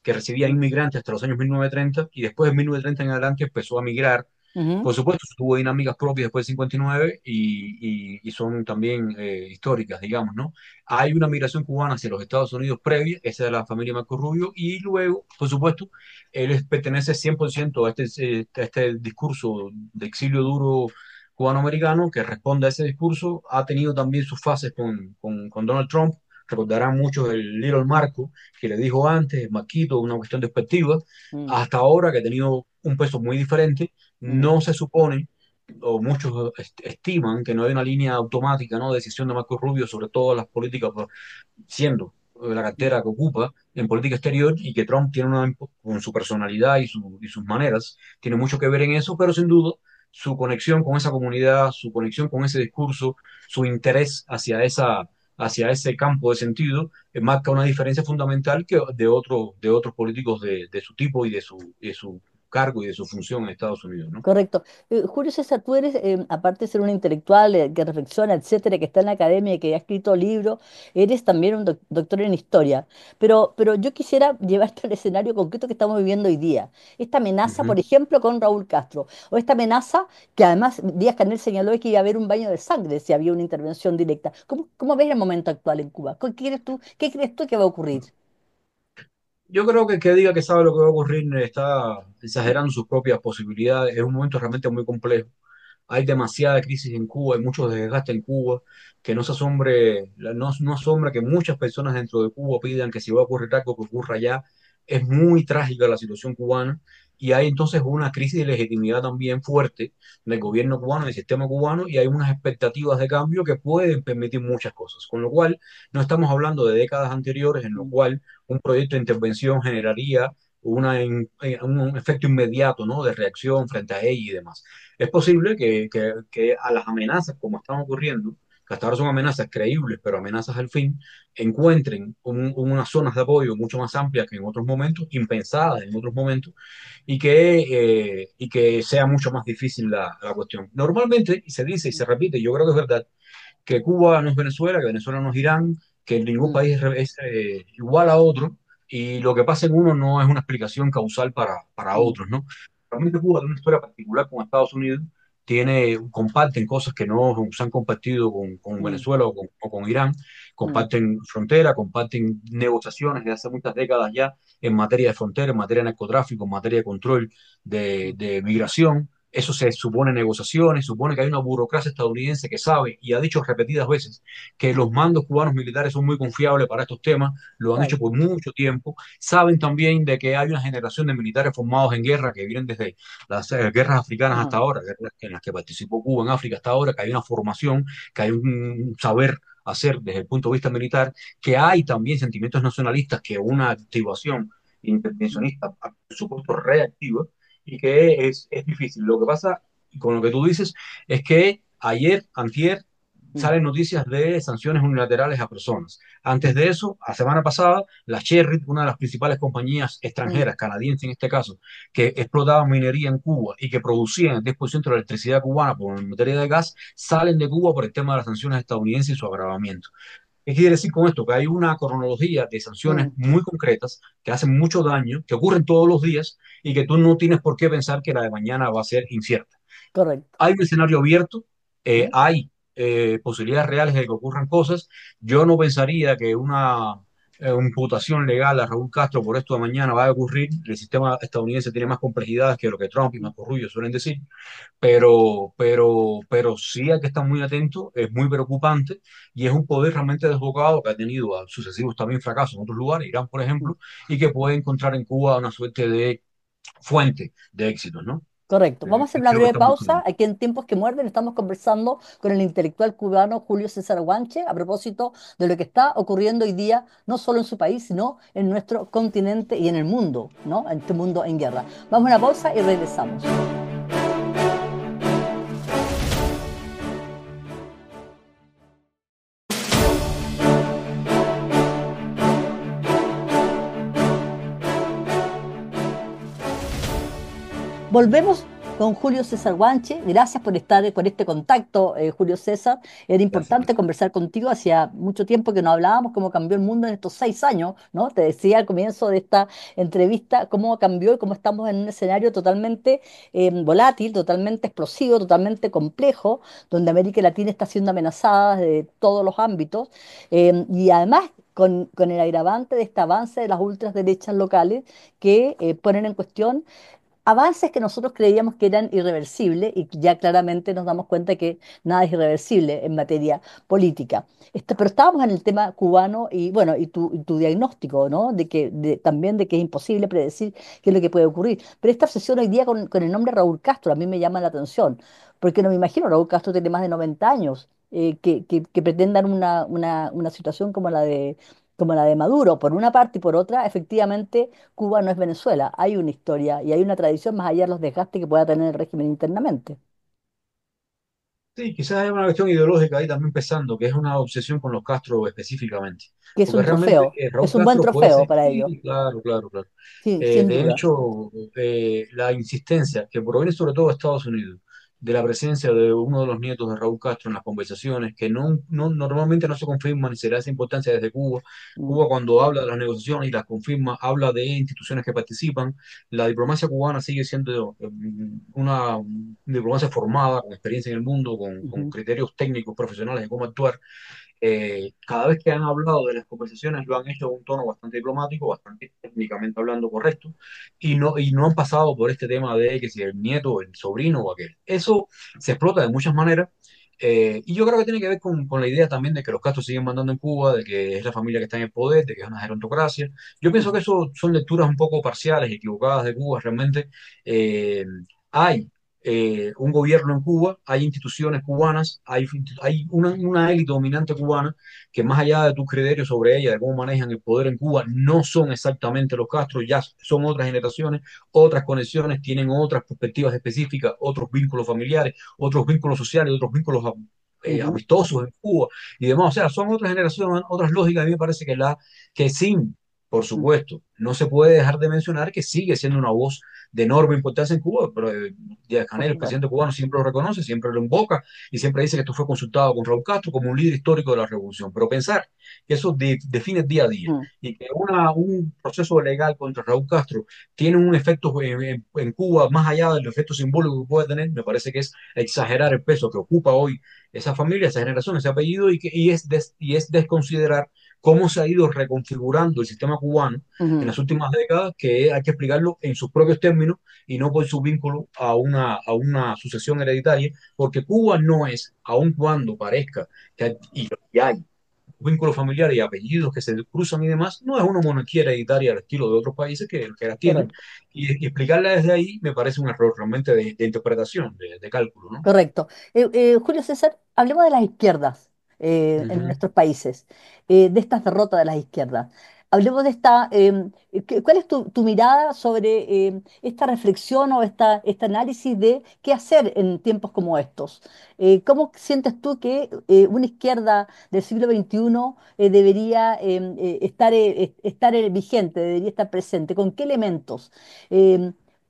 que recibía inmigrantes hasta los años mil novecientos treinta y después de mil novecientos treinta en adelante empezó a migrar. Ujú, Por supuesto, tuvo dinámicas propias después del cincuenta y nueve y, y, y son también eh, históricas, digamos, ¿no? Hay una migración cubana hacia los Estados Unidos previa, esa de la familia Marco Rubio, y luego, por supuesto, él es- pertenece cien por ciento a este, eh, a este discurso de exilio duro cubanoamericano que responde a ese discurso. Ha tenido también sus fases con, con, con Donald Trump. Recordarán mucho el Little Marco que le dijo antes, el Marquito, una cuestión despectiva, mm, hasta ahora que ha tenido un peso muy diferente. mm, No se supone, o muchos est- estiman, que no hay una línea automática, ¿no?, de decisión de Marco Rubio sobre todas las políticas, pues, siendo eh, la mm, cartera que ocupa en política exterior, y que Trump tiene una, con su personalidad y, su- y sus maneras, tiene mucho que ver en eso, pero sin duda su conexión con esa comunidad, su conexión con ese discurso, su interés hacia esa, hacia ese campo de sentido, eh, marca una diferencia fundamental que de, otro, de otros políticos de, de su tipo y de su, de su cargo y de su función en Estados Unidos, ¿no? correcto. Eh, Julio César, tú eres, eh, aparte de ser un intelectual eh, que reflexiona, etcétera, que está en la academia y que ha escrito libros, eres también un doc- doctor en historia. Pero, pero yo quisiera llevarte al escenario concreto que estamos viviendo hoy día. Esta amenaza, Ujú. por ejemplo, con Raúl Castro, o esta amenaza que además Díaz-Canel señaló que iba a haber un baño de sangre si había una intervención directa. ¿Cómo, cómo ves el momento actual en Cuba? ¿Qué crees tú, qué crees tú que va a ocurrir? Yo creo que el que diga que sabe lo que va a ocurrir está exagerando sus propias posibilidades. Es un momento realmente muy complejo. Hay demasiada crisis en Cuba, hay mucho desgaste en Cuba, que no se asombre, la- no, no asombra que muchas personas dentro de Cuba pidan que si va a ocurrir algo que ocurra allá. Es muy trágica la situación cubana y hay entonces una crisis de legitimidad también fuerte del gobierno cubano, del sistema cubano, y hay unas expectativas de cambio que pueden permitir muchas cosas. Con lo cual, no estamos hablando de décadas anteriores en lo Mm, cual un proyecto de intervención generaría una, in- eh, un efecto inmediato, ¿no?, de reacción frente a ella y demás. Es posible que, que, que a las amenazas como están ocurriendo, que hasta ahora son amenazas creíbles, pero amenazas al fin, encuentren un- unas zonas de apoyo mucho más amplias que en otros momentos, impensadas en otros momentos, y que, eh, y que sea mucho más difícil la, la cuestión. Normalmente, y se dice y se repite, yo creo que es verdad, que Cuba no es Venezuela, que Venezuela no es Irán, que ningún mm, país es, es, eh, igual a otro, y lo que pasa en uno no es una explicación causal para, para mm, otros, ¿no? Realmente Cuba tiene una historia particular con Estados Unidos, tiene, comparten cosas que no se han compartido con, con mm, Venezuela o con, o con Irán, mm, comparten frontera, comparten negociaciones de hace muchas décadas ya en materia de frontera, en materia de narcotráfico, en materia de control de, mm, de migración. Eso se supone negociaciones, supone que hay una burocracia estadounidense que sabe y ha dicho repetidas veces que los mandos cubanos militares son muy confiables para estos temas, lo han hecho claro. por mucho tiempo. Saben también de que hay una generación de militares formados en guerra que vienen desde las eh, guerras africanas hasta Ajá, ahora, guerras en las que participó Cuba en África hasta ahora, que hay una formación, que hay un saber hacer desde el punto de vista militar, que hay también sentimientos nacionalistas, que una activación mm, intervencionista, por supuesto, reactiva, y que es, es difícil. Lo que pasa con lo que tú dices es que ayer, antier, mm, salen noticias de sanciones unilaterales a personas. Antes de eso, la semana pasada, la Sherritt, una de las principales compañías mm, extranjeras, canadienses en este caso, que explotaba minería en Cuba y que producían el diez por ciento de la electricidad cubana por materia de gas, salen de Cuba por el tema de las sanciones estadounidenses y su agravamiento. ¿Qué quiere decir con esto? Que hay una cronología de sanciones mm, muy concretas que hacen mucho daño, que ocurren todos los días y que tú no tienes por qué pensar que la de mañana va a ser incierta. correcto. Hay un escenario abierto, eh, Mm, hay eh, posibilidades reales de que ocurran cosas. Yo no pensaría que una eh, imputación legal a Raúl Castro por esto de mañana va a ocurrir. El sistema estadounidense tiene más complejidades que lo que Trump y mm, Marco Rubio suelen decir, pero, pero, pero sí hay que estar muy atento, es muy preocupante y es un poder realmente desbocado que ha tenido a sucesivos también fracasos en otros lugares, Irán, por mm. ejemplo, y que puede encontrar en Cuba una suerte de fuente de éxitos, ¿no? Correcto. Eh, Vamos a hacer una creo que breve están buscando. pausa. Aquí en Tiempos que Muerden estamos conversando con el intelectual cubano Julio César Guanche a propósito de lo que está ocurriendo hoy día, no solo en su país, sino en nuestro continente y en el mundo, ¿no? En este mundo en guerra. Vamos a una pausa y regresamos. Volvemos con Julio César Guanche. Gracias por estar con este contacto, eh, Julio César. Era Gracias. importante conversar contigo. Hacía mucho tiempo que no hablábamos, cómo cambió el mundo en estos seis años, ¿no? Te decía al comienzo de esta entrevista cómo cambió y cómo estamos en un escenario totalmente eh, volátil, totalmente explosivo, totalmente complejo, donde América Latina está siendo amenazada de todos los ámbitos. Eh, y además con, con el agravante de este avance de las ultraderechas locales que eh, ponen en cuestión avances que nosotros creíamos que eran irreversibles y que ya claramente nos damos cuenta que nada es irreversible en materia política. Esto, pero estábamos en el tema cubano y bueno, y tu, y tu diagnóstico, ¿no? De que de- también de que es imposible predecir qué es lo que puede ocurrir. Pero esta obsesión hoy día con, con el nombre Raúl Castro a mí me llama la atención, porque no me imagino, Raúl Castro tiene más de noventa años, eh, que, que, que pretendan una, una, una situación como la de como la de Maduro, por una parte y por otra, efectivamente Cuba no es Venezuela, hay una historia y hay una tradición más allá de los desgastes que pueda tener el régimen internamente, Sí, quizás hay una cuestión ideológica ahí también pesando, que es una obsesión con los Castro específicamente. que es Porque un realmente trofeo, eh, Raúl es un buen Castro puede trofeo ser, para ellos, sí, claro, claro, claro. sí, Eh, sin de duda. hecho, eh, la insistencia que proviene sobre todo de Estados Unidos, de la presencia de uno de los nietos de Raúl Castro en las conversaciones, que no, no, normalmente no se confirman ni se le hace importancia desde Cuba. Mm, Cuba cuando habla de las negociaciones y las confirma, habla de instituciones que participan. La diplomacia cubana sigue siendo eh, una diplomacia formada, con experiencia en el mundo, con, con ujú, criterios técnicos, profesionales de cómo actuar. Eh, cada vez que han hablado de las conversaciones lo han hecho en un tono bastante diplomático, bastante técnicamente hablando correcto, y no, y no han pasado por este tema de que si el nieto, el sobrino o aquel. Eso se explota de muchas maneras. Eh, y yo creo que tiene que ver con, con la idea también de que los Castro siguen mandando en Cuba, de que es la familia que está en el poder, de que es una gerontocracia. Yo pienso ujú, que eso son lecturas un poco parciales, equivocadas de Cuba. Realmente eh, hay eh, un gobierno en Cuba, hay instituciones cubanas, hay, hay una, una élite dominante cubana que más allá de tus criterios sobre ella, de cómo manejan el poder en Cuba, no son exactamente los Castro, ya son otras generaciones, otras conexiones, tienen otras perspectivas específicas, otros vínculos familiares, otros vínculos sociales, otros vínculos eh, ujú, amistosos en Cuba y demás. O sea, son otras generaciones, otras lógicas. A mí me parece que la que sin, por ujú, supuesto, no se puede dejar de mencionar que sigue siendo una voz de enorme importancia en Cuba, pero eh, por Díaz-Canel, el supuesto, presidente cubano, siempre lo reconoce, siempre lo invoca y siempre dice que esto fue consultado con Raúl Castro como un líder histórico de la revolución. Pero pensar que eso de- define el día a día ujú, y que una, un proceso legal contra Raúl Castro tiene un efecto en, en- en Cuba más allá del efecto simbólico que puede tener, me parece que es exagerar el peso que ocupa hoy esa familia, esa generación, ese apellido y, que, y, es, des, y es desconsiderar cómo se ha ido reconfigurando el sistema cubano en ujú, las últimas décadas, que hay que explicarlo en sus propios términos y no por su vínculo a una, a una sucesión hereditaria, porque Cuba no es, aun cuando parezca que hay, y y hay vínculos familiares y apellidos que se cruzan y demás, no es una monarquía hereditaria al estilo de otros países que, que las tienen. correcto. Y, y explicarla desde ahí me parece un error realmente de, de interpretación, de, de cálculo, ¿no? Correcto. Eh, eh, Julio César, hablemos de las izquierdas eh, en Ujú. nuestros países, eh, de estas derrotas de las izquierdas. Hablemos de esta, em, eh, ¿qué- ¿cuál es tu, tu mirada sobre em, esta reflexión o esta, este análisis de qué hacer en tiempos como estos? Eh, ¿cómo sientes tú que eh, una izquierda del siglo veintiuno eh, debería em, eh, estar, eh, estar eh, vigente, debería estar presente? ¿Con qué elementos? Em,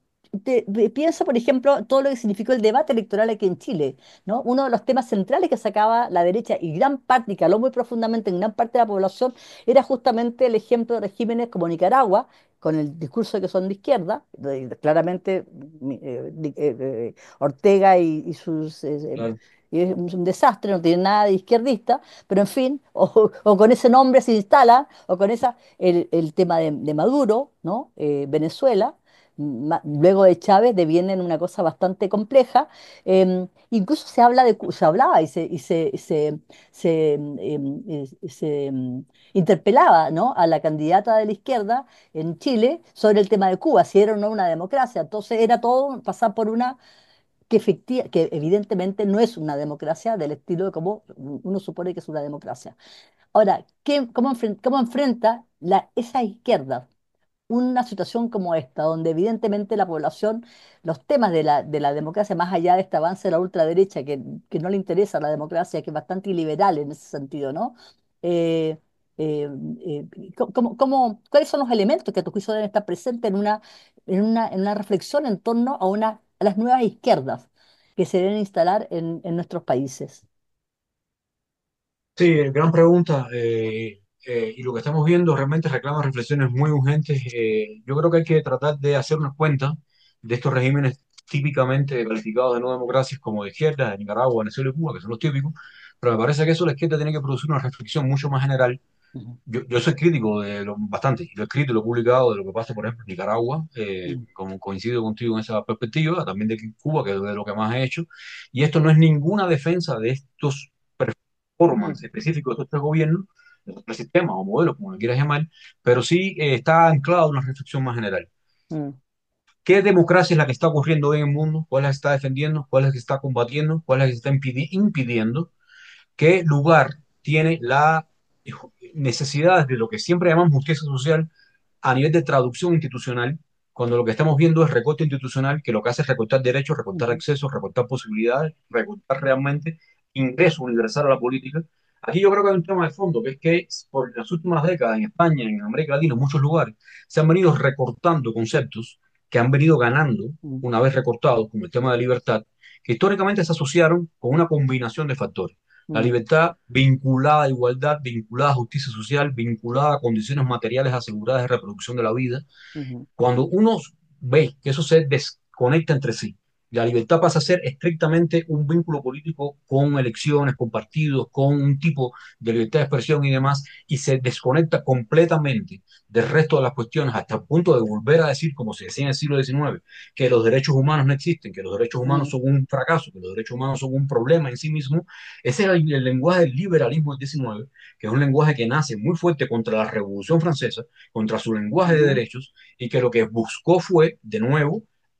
te- te- piensa, por ejemplo, todo lo que significó el debate electoral aquí en Chile, ¿no? Uno de los temas centrales que sacaba la derecha y gran parte, y caló muy profundamente en gran parte de la población, era justamente el ejemplo de regímenes como Nicaragua, con el discurso de que son de izquierda, de- claramente mi- eh, di- eh, eh, Ortega y, y sus... eh, eh, Claro, y es un desastre, no tiene nada de izquierdista, pero en fin, o, o con ese nombre se instala, o con esa, el, el tema de, de Maduro, ¿no? Eh, Venezuela, ma- luego de Chávez deviene en una cosa bastante compleja. Em, incluso se habla de, Cu- se hablaba y se, y se, y se, se, em, eh, se, em, interpelaba, ¿no? A la candidata de la izquierda en Chile sobre el tema de Cuba, si era o no una democracia. Entonces era todo pasar por una que, efecti- que evidentemente no es una democracia del estilo de como uno supone que es una democracia. Ahora, ¿qué- cómo, enfren- cómo enfrenta la, esa izquierda una situación como esta, donde evidentemente la población, los temas de la, de la democracia, más allá de este avance de la ultraderecha, que, que no le interesa la democracia, que es bastante iliberal en ese sentido, ¿no? Eh, eh, eh, ¿cómo- ¿cómo- cuáles son los elementos que a tu juicio deben estar presentes en una, en una, en una reflexión en torno a una a las nuevas izquierdas que se deben instalar en, en nuestros países? Sí, gran pregunta. Eh, eh, y lo que estamos viendo realmente reclama reflexiones muy urgentes. Eh, yo creo que hay que tratar de hacer una cuenta de estos regímenes típicamente calificados de no democracias como de izquierda, de Nicaragua, Venezuela y Cuba, que son los típicos. Pero me parece que eso la izquierda tiene que producir una reflexión mucho más general. Ujú, Yo, yo soy crítico de lo bastante, y lo he escrito y lo he publicado de lo que pasa, por ejemplo, en Nicaragua, eh, ujú, como coincido contigo en esa perspectiva, también de Cuba, que es de lo que más he hecho. Y esto no es ninguna defensa de estos ujú, performance específicos de estos tres gobiernos, de estos tres sistemas o modelos, como lo quieras llamar, pero sí eh, está anclado en una reflexión más general. ujú, ¿Qué democracia es la que está ocurriendo hoy en el mundo? ¿Cuál es la que está defendiendo? ¿Cuál es la que está combatiendo? ¿Cuál es la que está impidi- impidiendo? ¿Qué lugar tiene la necesidad de lo que siempre llamamos justicia social a nivel de traducción institucional, cuando lo que estamos viendo es recorte institucional, que lo que hace es recortar derechos, recortar ujú, accesos, recortar posibilidades, recortar realmente ingreso universal a la política? Aquí yo creo que hay un tema de fondo, que es que por las últimas décadas en España, en América Latina, en muchos lugares, se han venido recortando conceptos que han venido ganando ujú, una vez recortados, como el tema de libertad, que históricamente se asociaron con una combinación de factores. La ujú, libertad vinculada a igualdad, vinculada a justicia social, vinculada a condiciones materiales aseguradas de reproducción de la vida. ujú, Cuando uno ve que eso se desconecta entre sí, la libertad pasa a ser estrictamente un vínculo político con elecciones, con partidos, con un tipo de libertad de expresión y demás, y se desconecta completamente del resto de las cuestiones hasta el punto de volver a decir, como se decía en el siglo diecinueve, que los derechos humanos no existen, que los derechos humanos ujú, son un fracaso, que los derechos humanos son un problema en sí mismo. Ese era el, el lenguaje del liberalismo del diecinueve, que es un lenguaje que nace muy fuerte contra la Revolución Francesa, contra su lenguaje de ujú, derechos, y que lo que buscó fue, de nuevo,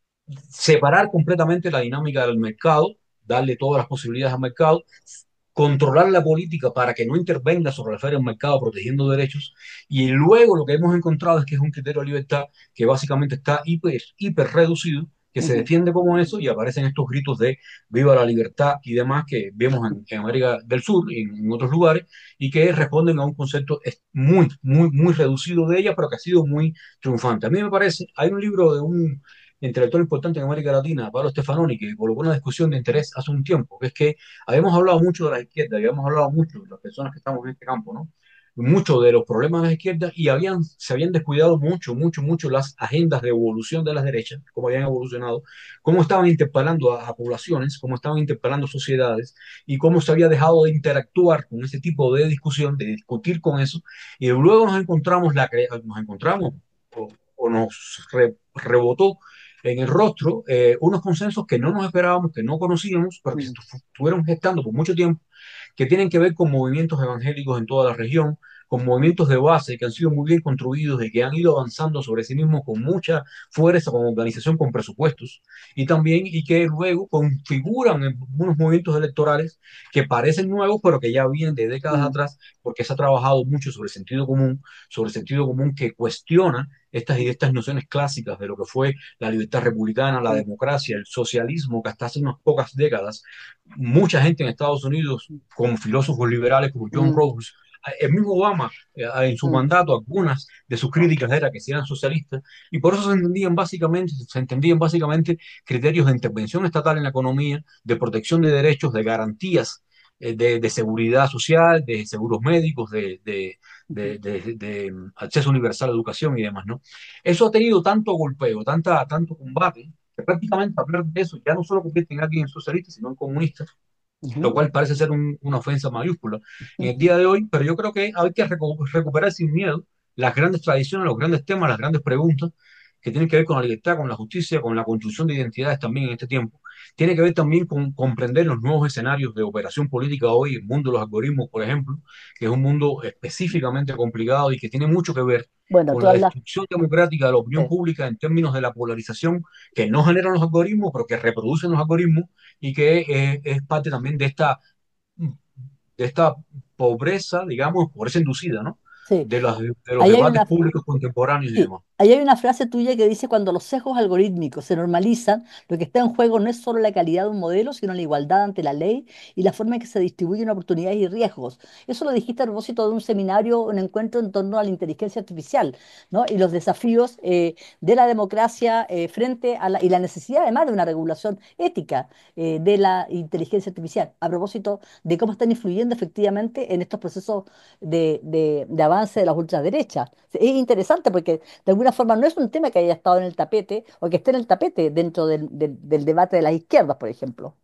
separar completamente la dinámica del mercado, darle todas las posibilidades al mercado, controlar la política para que no intervenga sobre la esfera del mercado protegiendo derechos, y luego lo que hemos encontrado es que es un criterio de libertad que básicamente está hiper, hiper reducido, que se ujú, defiende como eso y aparecen estos gritos de viva la libertad y demás que vemos en, en América del Sur y en, en otros lugares, y que responden a un concepto muy, muy, muy reducido de ella, pero que ha sido muy triunfante. A mí me parece, hay un libro de un intelectual importante en América Latina, Pablo Stefanoni, que colocó una discusión de interés hace un tiempo, que es que habíamos hablado mucho de la izquierda, habíamos hablado mucho de las personas que estamos en este campo, ¿no? Mucho de los problemas de la izquierda, y habían, se habían descuidado mucho, mucho, mucho las agendas de evolución de las derechas, cómo habían evolucionado, cómo estaban interpelando a, a poblaciones, cómo estaban interpelando sociedades, y cómo se había dejado de interactuar con ese tipo de discusión, de discutir con eso, y luego nos encontramos, la, nos encontramos o, o nos re, rebotó en el rostro eh, unos consensos que no nos esperábamos, que no conocíamos, pero que se ujú, estu- estuvieron gestando por mucho tiempo, que tienen que ver con movimientos evangélicos en toda la región, con movimientos de base que han sido muy bien construidos y que han ido avanzando sobre sí mismos con mucha fuerza, con organización, con presupuestos, y también, y que luego configuran en unos movimientos electorales que parecen nuevos, pero que ya vienen de décadas ujú, atrás, porque se ha trabajado mucho sobre sentido común, sobre sentido común que cuestiona estas y estas nociones clásicas de lo que fue la libertad republicana, la ujú, democracia, el socialismo, que hasta hace unas pocas décadas mucha gente en Estados Unidos, como filósofos liberales como John ujú, Rawls, el mismo Obama, eh, en su ujú, mandato, algunas de sus críticas era que si eran socialistas, y por eso se entendían básicamente, se entendían básicamente criterios de intervención estatal en la economía, de protección de derechos, de garantías eh, de, de seguridad social, de seguros médicos, de, de, ujú. de, de, de acceso universal a educación y demás, ¿no? Eso ha tenido tanto golpeo, tanta, tanto combate, que prácticamente hablar de eso ya no solo convierte en alguien en socialista, sino en comunista, lo Ujú, cual parece ser un- una ofensa mayúscula en ujú, el día de hoy, pero yo creo que hay que recu- recuperar sin miedo las grandes tradiciones, los grandes temas, las grandes preguntas que tienen que ver con la libertad, con la justicia, con la construcción de identidades también en este tiempo. Tiene que ver también con comprender los nuevos escenarios de operación política hoy, el mundo de los algoritmos, por ejemplo, que es un mundo específicamente complicado y que tiene mucho que ver Bueno, con tú la hablas, destrucción democrática de la opinión eh, pública en términos de la polarización que no generan los algoritmos, pero que reproducen los algoritmos, y que eh, es parte también de esta, de esta pobreza, digamos, pobreza inducida, ¿no? sí, De, las, de los ahí hay debates una, públicos contemporáneos y sí, demás. Ahí hay una frase tuya que dice, cuando los sesgos algorítmicos se normalizan, lo que está en juego no es solo la calidad de un modelo, sino la igualdad ante la ley y la forma en que se distribuyen oportunidades y riesgos. Eso lo dijiste a propósito de un seminario, un encuentro en torno a la inteligencia artificial, ¿no? Y los desafíos eh, de la democracia eh, frente a la, y la necesidad además de una regulación ética eh, de la inteligencia artificial, a propósito de cómo están influyendo efectivamente en estos procesos de, de de avance de las ultraderechas. Es interesante porque de alguna forma no es un tema que haya estado en el tapete o que esté en el tapete dentro del, del- del debate de las izquierdas, por ejemplo.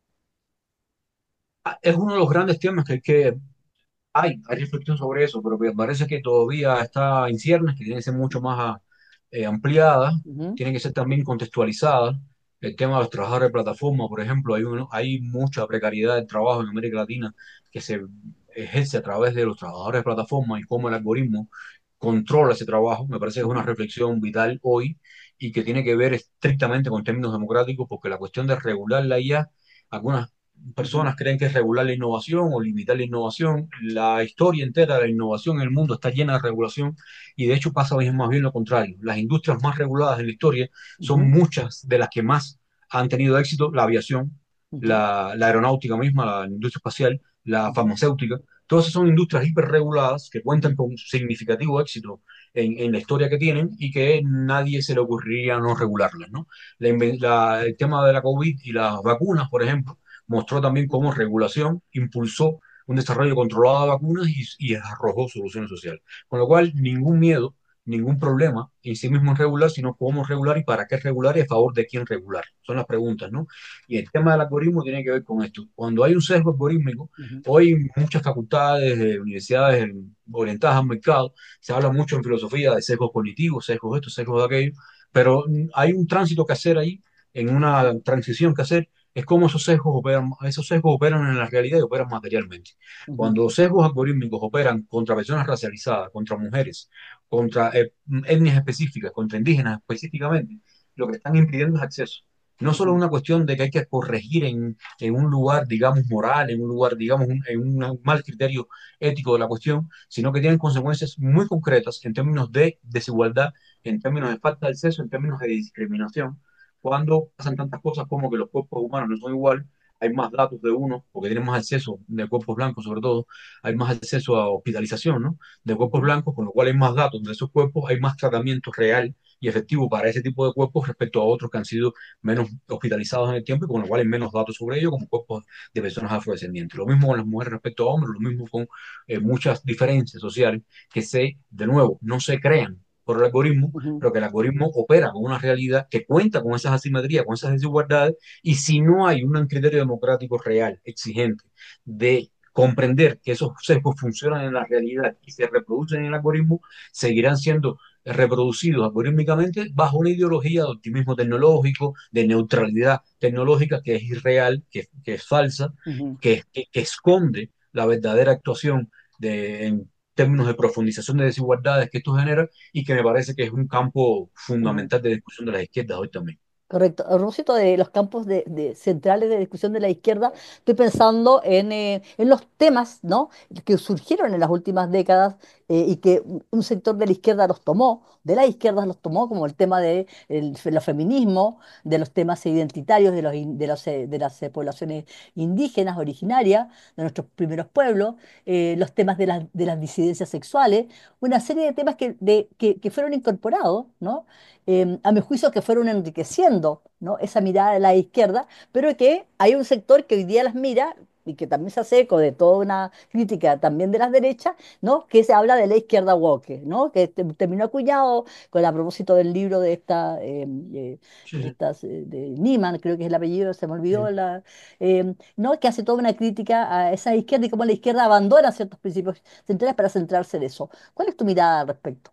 Ah, es uno de los grandes temas que hay que Hay, hay reflexión sobre eso, pero me parece que todavía está en ciernes, que tiene que ser mucho más ah, eh, ampliada, Ujú, tiene que ser también contextualizada. El tema de los trabajadores de plataforma, por ejemplo, hay, uno- hay mucha precariedad del trabajo en América Latina que se ejerce a través de los trabajadores de plataforma y cómo el algoritmo controla ese trabajo. Me parece que es una ujú, reflexión vital hoy y que tiene que ver estrictamente con términos democráticos, porque la cuestión de regular la I A, algunas ujú, personas creen que es regular la innovación o limitar la innovación. La historia entera de la innovación en el mundo está llena de regulación y de hecho pasa bien- más bien lo contrario. Las industrias más reguladas en la historia son ujú, muchas de las que más han tenido éxito: la aviación, ujú, la, la aeronáutica misma, la industria espacial, la ujú, farmacéutica. Todas esas son industrias hiperreguladas que cuentan ujú, con significativo éxito en, en la historia que tienen y que nadie se le ocurriría no regularlas, ¿no? La inven- la- el tema de la COVID y las vacunas, por ejemplo, mostró también cómo ujú, regulación impulsó un desarrollo controlado de vacunas y, y arrojó soluciones sociales. Con lo cual, ningún miedo, ningún problema en sí mismo en regular, sino cómo regular y para qué regular y a favor de quién regular. Son las preguntas, ¿no? Y el tema del algoritmo tiene que ver con esto. Cuando hay un sesgo algorítmico, ujú, hoy muchas facultades, eh, universidades eh, orientadas al mercado, se habla mucho en filosofía de sesgos cognitivos, sesgos de esto, sesgos de aquello, pero mm, hay un tránsito que hacer ahí, en una transición que hacer, es cómo esos sesgos operan, esos sesgos operan en la realidad y operan materialmente. ujú, Cuando los sesgos algorítmicos operan contra personas racializadas, contra mujeres, contra eh, etnias específicas, contra indígenas específicamente, lo que están impidiendo es acceso. No solo es ujú, una cuestión de que hay que corregir en, en un lugar, digamos, moral, en un lugar, digamos, un- en un mal criterio ético de la cuestión, sino que tienen consecuencias muy concretas en términos de desigualdad, en términos de falta de acceso, en términos de discriminación cuando pasan tantas cosas como que los cuerpos humanos no son iguales, hay más datos de uno, porque tienen más acceso de cuerpos blancos sobre todo, hay más acceso a hospitalización, ¿no? De cuerpos ujú, blancos, con lo cual hay más datos de esos cuerpos, hay más tratamiento real y efectivo para ese tipo de cuerpos respecto a otros que han sido menos hospitalizados en el tiempo y con lo cual hay menos datos sobre ellos como cuerpos de personas afrodescendientes. Lo mismo con las mujeres respecto a hombres, lo mismo con eh, muchas diferencias sociales que se, de nuevo, no se crean por el algoritmo, ujú, pero que el algoritmo opera con una realidad que cuenta con esas asimetrías, con esas desigualdades, y si no hay un criterio democrático real, exigente, de comprender que esos sesgos funcionan en la realidad y se reproducen en el algoritmo, seguirán siendo reproducidos algorítmicamente bajo una ideología de optimismo tecnológico, de neutralidad tecnológica que es irreal, que, que es falsa, ujú, que, que, que esconde la verdadera actuación de, en términos de profundización de desigualdades que esto genera y que me parece que es un campo ujú. fundamental de discusión de las izquierdas hoy también. Correcto. A propósito de los campos de, de- centrales de discusión de la izquierda, estoy pensando en, eh, en los temas, ¿no? Que surgieron en las últimas décadas eh, y que un un sector de la izquierda los tomó, de la izquierda los tomó, como el tema de el, fe- los feminismos, de los temas identitarios de, los, in- de, los, eh, de las eh, poblaciones indígenas originarias, de nuestros primeros pueblos, eh, los temas de las, de las disidencias sexuales, una serie de temas que, de, que, que fueron incorporados, ¿no? eh, a mi juicio, que fueron enriqueciendo, ¿no? Esa mirada de la izquierda, pero que hay un sector que hoy día las mira y que también se hace eco de toda una crítica también de las derechas, ¿no? Que se habla de la izquierda woke, ¿no? Que te- terminó acuñado con a propósito del libro de esta, eh, eh, Sí, de sí, estas, eh, de Nieman, creo que es el apellido, se me olvidó sí. la, eh, ¿no? Que hace toda una crítica a esa izquierda y cómo la izquierda abandona ciertos principios centrales para centrarse en eso. ¿Cuál es tu mirada al respecto?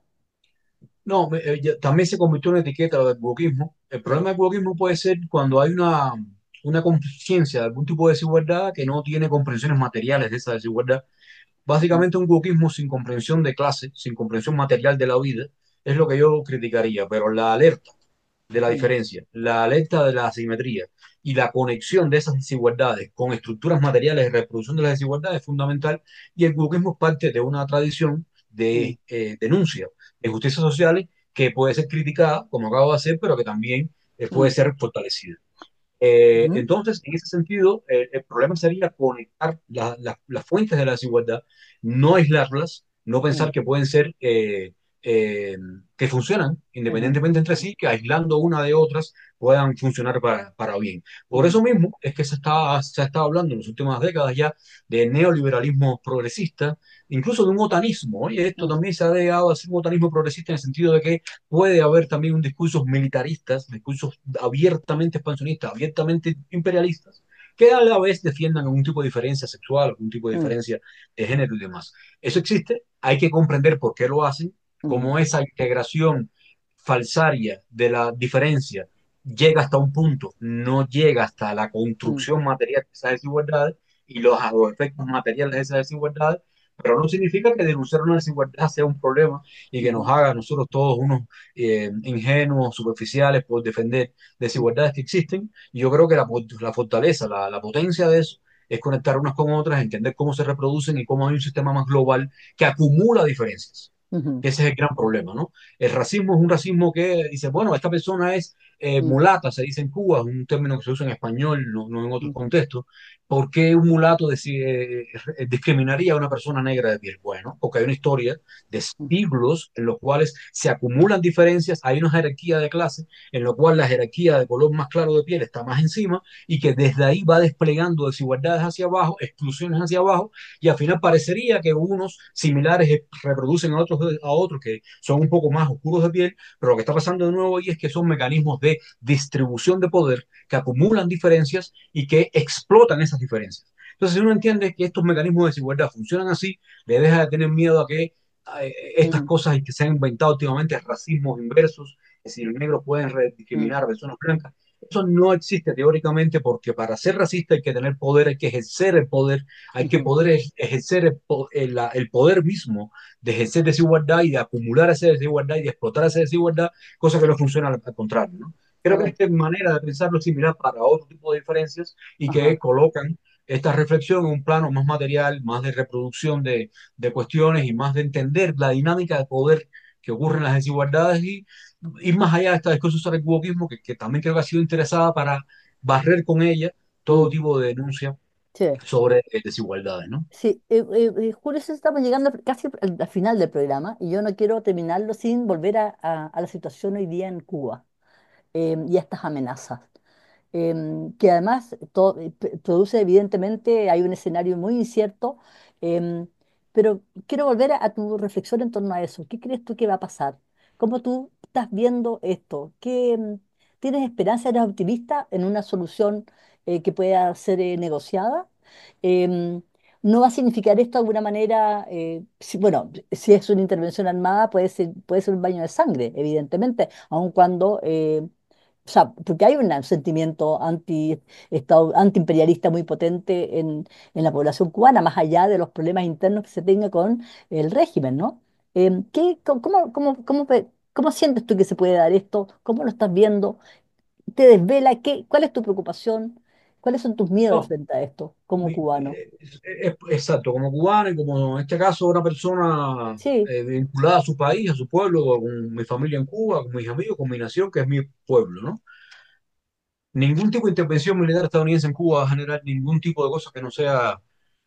No, me- eh, ya- también se convirtió en una etiqueta lo del wokismo. El problema del wokismo puede ser cuando hay una, una conciencia de algún tipo de desigualdad que no tiene comprensiones materiales de esa desigualdad. Mm, Básicamente un wokismo sin comprensión de clase, sin comprensión material de la vida, es lo que yo criticaría, pero la alerta de la mm, diferencia, la alerta de la asimetría y la conexión de esas desigualdades con estructuras materiales de reproducción de las desigualdades es fundamental y el wokismo es parte de una tradición mm, de eh, denuncia de injusticias sociales que puede ser criticada, como acabo de hacer, pero que también eh, puede mm, ser fortalecida. Eh, ujú, entonces, en ese sentido, eh, el problema sería conectar la- la- las fuentes de la desigualdad, no aislarlas, no mm, pensar que pueden ser, eh, eh, que funcionan ujú, independientemente entre sí, que aislando una de otras puedan funcionar para, para bien. Por ujú, eso mismo es que se está, se ha estado hablando en las últimas décadas ya de neoliberalismo progresista, incluso de un otanismo. Oye, esto mm, también se ha llegado a ser un otanismo progresista en el sentido de que puede haber también un discursos militaristas, discursos abiertamente expansionistas, abiertamente imperialistas, que a la vez defiendan algún tipo de diferencia sexual, algún tipo de mm, diferencia de género y demás. Eso existe, hay que comprender por qué lo hacen, ujú, cómo esa integración falsaria de la diferencia llega hasta un punto, no llega hasta la mm, construcción material de esas desigualdades y los, los efectos materiales de esas desigualdades, pero no significa que denunciar una desigualdad sea un problema y que nos ujú, haga a nosotros todos unos eh, ingenuos, superficiales por defender desigualdades que existen. Y yo creo que la, la fortaleza, la, la potencia de eso es conectar unas con otras, entender cómo se reproducen y cómo hay un sistema más global que acumula diferencias. ujú, Ese es el gran problema, ¿no? El racismo es un racismo que dice, bueno, esta persona es eh, mm, mulata, se dice en Cuba, es un término que se usa en español, no, no en otros mm, contextos. ¿Por qué un mulato decide- eh, discriminaría a una persona negra de piel? Bueno, porque hay una historia de mm, siglos en los cuales se acumulan diferencias, hay una jerarquía de clase en la cual la jerarquía de color más claro de piel está más encima y que desde ahí va desplegando desigualdades hacia abajo, exclusiones hacia abajo, y al final parecería que unos similares reproducen a otros, a otros que son un poco más oscuros de piel, pero lo que está pasando de nuevo ahí es que son mecanismos de distribución de poder que acumulan diferencias y que explotan esas diferencias. Entonces, si uno entiende que estos mecanismos de desigualdad funcionan así, le deja de tener miedo a que eh, estas mm, cosas que se han inventado últimamente, racismos inversos, que si los negros pueden mm, discriminar a personas blancas, eso no existe teóricamente porque para ser racista hay que tener poder, hay que ejercer el poder, hay que ujú, poder ejercer el, el, el poder mismo de ejercer desigualdad y de acumular esa desigualdad y de explotar esa desigualdad, cosa que no funciona al, al contrario, ¿no? Creo que mm, esta manera de pensarlo es similar para otro tipo de diferencias y que ajá, colocan esta reflexión en un plano más material, más de reproducción de, de cuestiones y más de entender la dinámica de poder que ocurre en las desigualdades y ir más allá de esta discurso sobre el wokismo, que, que también creo que ha sido interesada para barrer con ella todo mm, tipo de denuncia sí. sobre eh, desigualdades, ¿no? Sí, eh, eh, eh, Julio, sí estamos llegando casi al, al final del programa y yo no quiero terminarlo sin volver a, a- a la situación hoy día en Cuba eh, y a estas amenazas. Em, que además to- eh, p- produce evidentemente, hay un escenario muy incierto, em, pero quiero volver a, a tu reflexión en torno a eso. ¿Qué crees tú que va a pasar? ¿Cómo tú estás viendo esto? ¿Qué, em, tienes esperanza, eres optimista en una solución eh, que pueda ser eh, negociada? Em, ¿No va a significar esto de alguna manera, eh, si- bueno, si es una intervención armada, puede ser, puede ser un baño de sangre, evidentemente, aun cuando eh, o sea, porque hay un sentimiento anti, estado- antiimperialista muy potente en, en la población cubana, más allá de los problemas internos que se tenga con el régimen, ¿no? Em, ¿qué, cómo, cómo, cómo, cómo ve- cómo sientes tú que se puede dar esto? ¿Cómo lo estás viendo? ¿Te desvela? ¿Qué, cuál es tu preocupación? ¿Cuáles son tus miedos No, frente a esto como mi- cubano? eh, es- es- exacto, como cubano y como en este caso una persona Sí, eh, vinculada a su país, a su pueblo, con mi familia en Cuba, con mis amigos, con mi nación, que es mi pueblo, ¿no? Ningún tipo de intervención militar estadounidense en Cuba va a generar ningún tipo de cosa que no sea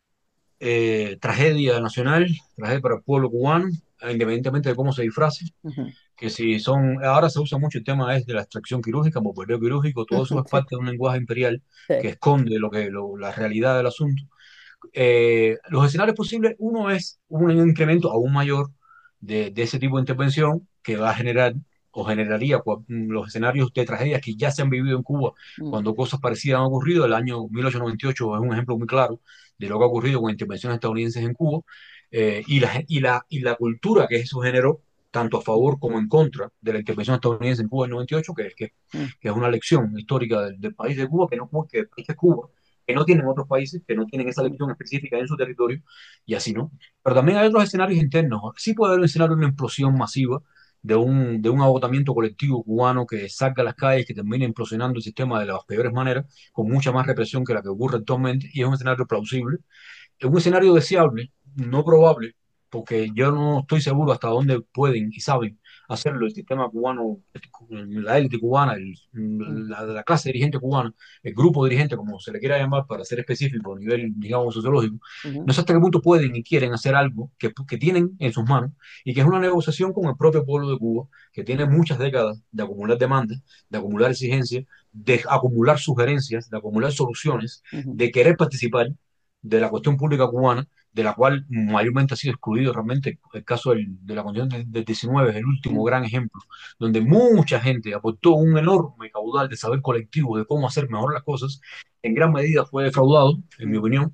eh, tragedia nacional, tragedia para el pueblo cubano, eh, independientemente de cómo se disfrace, ujú, que si son, ahora se usa mucho el tema es de la extracción quirúrgica, bombardeo quirúrgico, todo eso ujú, es sí, parte de un lenguaje imperial sí, que esconde lo que, lo- la realidad del asunto. Eh, los escenarios posibles, uno es un incremento aún mayor de, de ese tipo de intervención que va a generar o generaría cua- los escenarios de tragedias que ya se han vivido en Cuba mm, cuando cosas parecidas han ocurrido. El año mil ochocientos noventa y ocho es un ejemplo muy claro de lo que ha ocurrido con intervenciones estadounidenses en Cuba eh, y, la, y, la, y la cultura que eso generó, tanto a mm, favor como en contra de la intervención estadounidense en Cuba en noventa y ocho, que, que, mm, que es una lección histórica del, del país de Cuba, que no que el país de Cuba que no tienen otros países, que no tienen esa mm, lección específica en su territorio, y así no. Pero también hay otros escenarios internos. Sí puede haber un escenario de una explosión masiva, de un, de un agotamiento colectivo cubano que salga a las calles, que termine implosionando el sistema de las peores maneras, con mucha más represión que la que ocurre actualmente, y es un escenario plausible. Es un escenario deseable, no probable, porque yo no estoy seguro hasta dónde pueden y saben hacerlo el sistema cubano, la élite cubana, el- mm, la, la clase dirigente cubana, el grupo dirigente, como se le quiera llamar para ser específico a nivel, digamos, sociológico, ujú, no sé hasta qué punto pueden y quieren hacer algo que, que tienen en sus manos y que es una negociación con el propio pueblo de Cuba, que tiene muchas décadas de acumular demandas, de acumular exigencias, de acumular sugerencias, de acumular soluciones, ujú, de querer participar de la cuestión pública cubana, de la cual mayormente ha sido excluido realmente. El caso del- de la Constitución del, del diecinueve es el último mm, gran ejemplo, donde mucha gente aportó un enorme caudal de saber colectivo de cómo hacer mejor las cosas, en gran medida fue defraudado, en mi mm, opinión,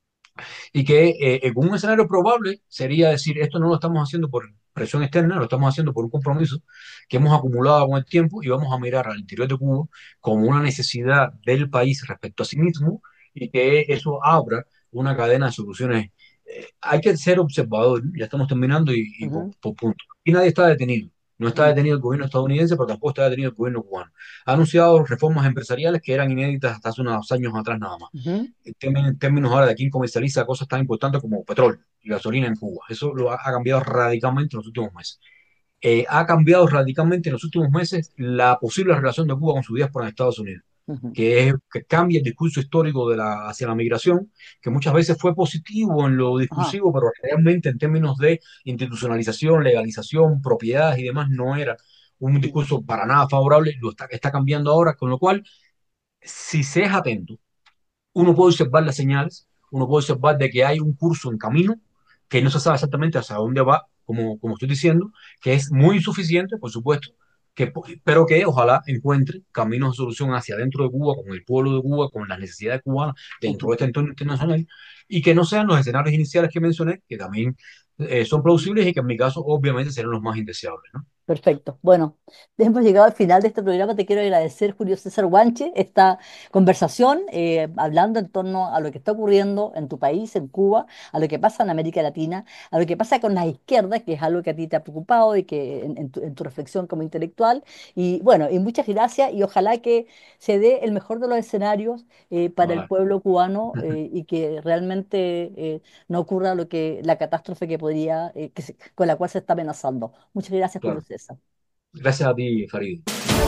y que eh, en un escenario probable sería decir, esto no lo estamos haciendo por presión externa, lo estamos haciendo por un compromiso que hemos acumulado con el tiempo y vamos a mirar al interior de Cuba como una necesidad del país respecto a sí mismo y que eso abra una cadena de soluciones. Eh, hay que ser observador, ya estamos terminando y, y por, ujú, por punto. Y nadie está detenido. No está mm, detenido el gobierno estadounidense, pero tampoco está detenido el gobierno cubano. Ha anunciado reformas empresariales que eran inéditas hasta hace unos años atrás nada más ujú, en términos, en términos ahora de quién comercializa cosas tan importantes como petróleo y gasolina en Cuba. Eso lo ha, ha cambiado radicalmente en los últimos meses. Eh, ha cambiado radicalmente en los últimos meses la posible relación de Cuba con su diáspora en Estados Unidos, ujú, que, es, que cambia el discurso histórico de la, hacia la migración, que muchas veces fue positivo en lo ajá, discursivo, pero realmente en términos de institucionalización, legalización, propiedades y demás, no era un mm, discurso para nada favorable, lo está, está cambiando ahora, con lo cual, si se es atento, uno puede observar las señales, uno puede observar de que hay un curso en camino que no se sabe exactamente hacia dónde va, como, como estoy diciendo, que es muy insuficiente, por supuesto, que, pero que ojalá encuentre caminos de solución hacia dentro de Cuba, con el pueblo de Cuba, con las necesidades cubanas dentro de ujú. este entorno internacional, y que no sean los escenarios iniciales que mencioné, que también eh, son plausibles y que en mi caso obviamente serán los más indeseables, ¿no? Perfecto. Bueno, hemos llegado al final de este programa. Te quiero agradecer, Julio César Guanche, esta conversación, eh, hablando en torno a lo que está ocurriendo en tu país, en Cuba, a lo que pasa en América Latina, a lo que pasa con las izquierdas, que es algo que a ti te ha preocupado y que en, en tu, en tu reflexión como intelectual. Y bueno, y muchas gracias y ojalá que se dé el mejor de los escenarios eh, para el Ojalá. pueblo cubano eh, y que realmente eh, no ocurra lo que la catástrofe que podría, eh, que se- con la cual se está amenazando. Muchas gracias, Julio Claro. César. Gracias a ti, Farid.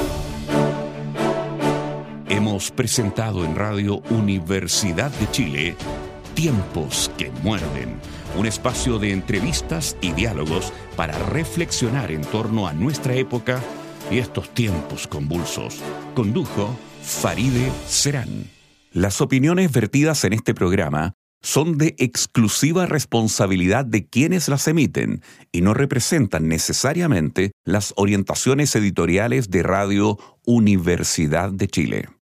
Hemos presentado en Radio Universidad de Chile Tiempos que Muerden, un espacio de entrevistas y diálogos para reflexionar en torno a nuestra época y estos tiempos convulsos. Condujo Faride Serán. Las opiniones vertidas en este programa son de exclusiva responsabilidad de quienes las emiten y no representan necesariamente las orientaciones editoriales de Radio Universidad de Chile.